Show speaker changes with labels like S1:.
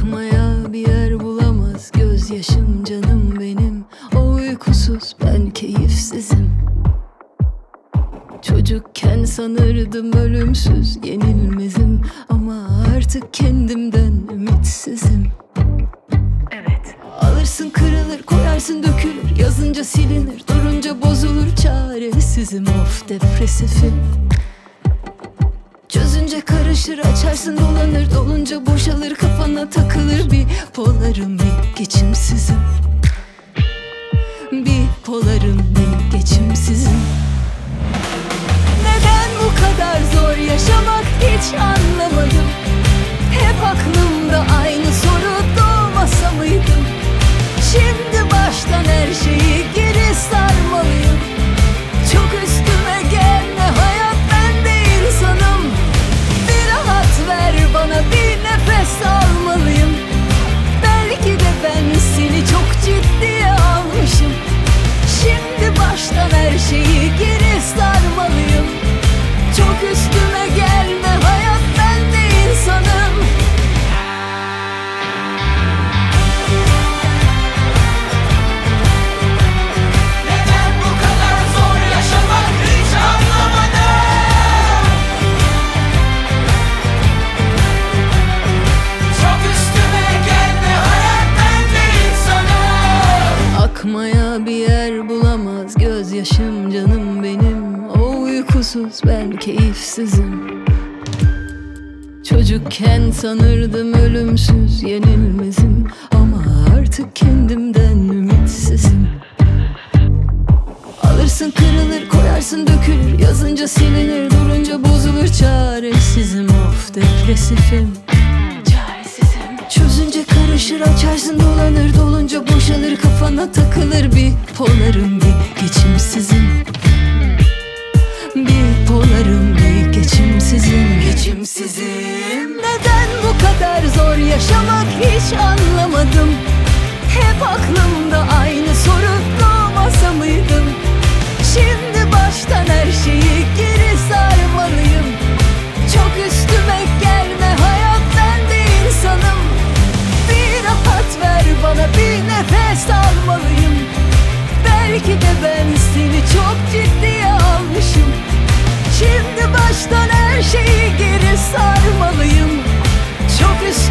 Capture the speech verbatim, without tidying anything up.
S1: Akmaya bir yer bulamaz gözyaşım canım benim. O uykusuz ben keyifsizim. Çocukken sanırdım ölümsüz yenilmezim, ama artık kendimden ümitsizim.
S2: Evet.
S1: Alırsın kırılır, koyarsın dökülür, yazınca silinir, durunca bozulur, çaresizim, of depresifim. Çözünce karışır, açarsın dolanır, dolunca boşalır, kafana takılır, bir polarım, bir geçimsizim. Bir polarım, bir geçimsizim. Neden bu kadar zor yaşamak hiç anlamadım. Hep aklımda aynı soru, doğmasa mıydım? Şimdi baştan her şeyi geri sarmalıyım. Çok üstüme gelme hayat, ben de insanım. Bir rahat ver bana, bir nefes almalıyım. Belki de ben seni çok ciddiye almışım. Şimdi baştan her şeyi geri sarmalıyım. Çok üstüme gelme hayat, ben de insanım.
S3: Neden bu kadar zor yaşamak hiç anlamadım. Çok üstüme gelme hayat, ben de insanım.
S1: Akmaya bir yer bulamaz gözyaşım canım benim. O uykusuz ben keyifsizim. Çocukken sanırdım ölümsüz yenilmezim, ama artık kendimden ümitsizim. Alırsın kırılır, koyarsın dökülür, yazınca silinir, durunca bozulur, çaresizim, of depresifim. Çaresizim. Çözünce karışır, açarsın dolanır, dolunca boşalır, kafana takılır, bir polarım, bir geçimsizim. Bir polarım, bir geçimsizim, geçimsizim. Neden bu kadar zor yaşamak hiç anlamadım. Hep aklımda aynı soru, doğmasa mıydım? Şimdi baştan her şeyi geri sarmalıyım. Çok üstüme gelme hayat, ben de insanım. Bir rahat ver bana, bir nefes almalıyım. Belki de ben seni çok ciddiye almışım. Şimdi baştan her şeyi geri sarmalıyım. Çok üstüme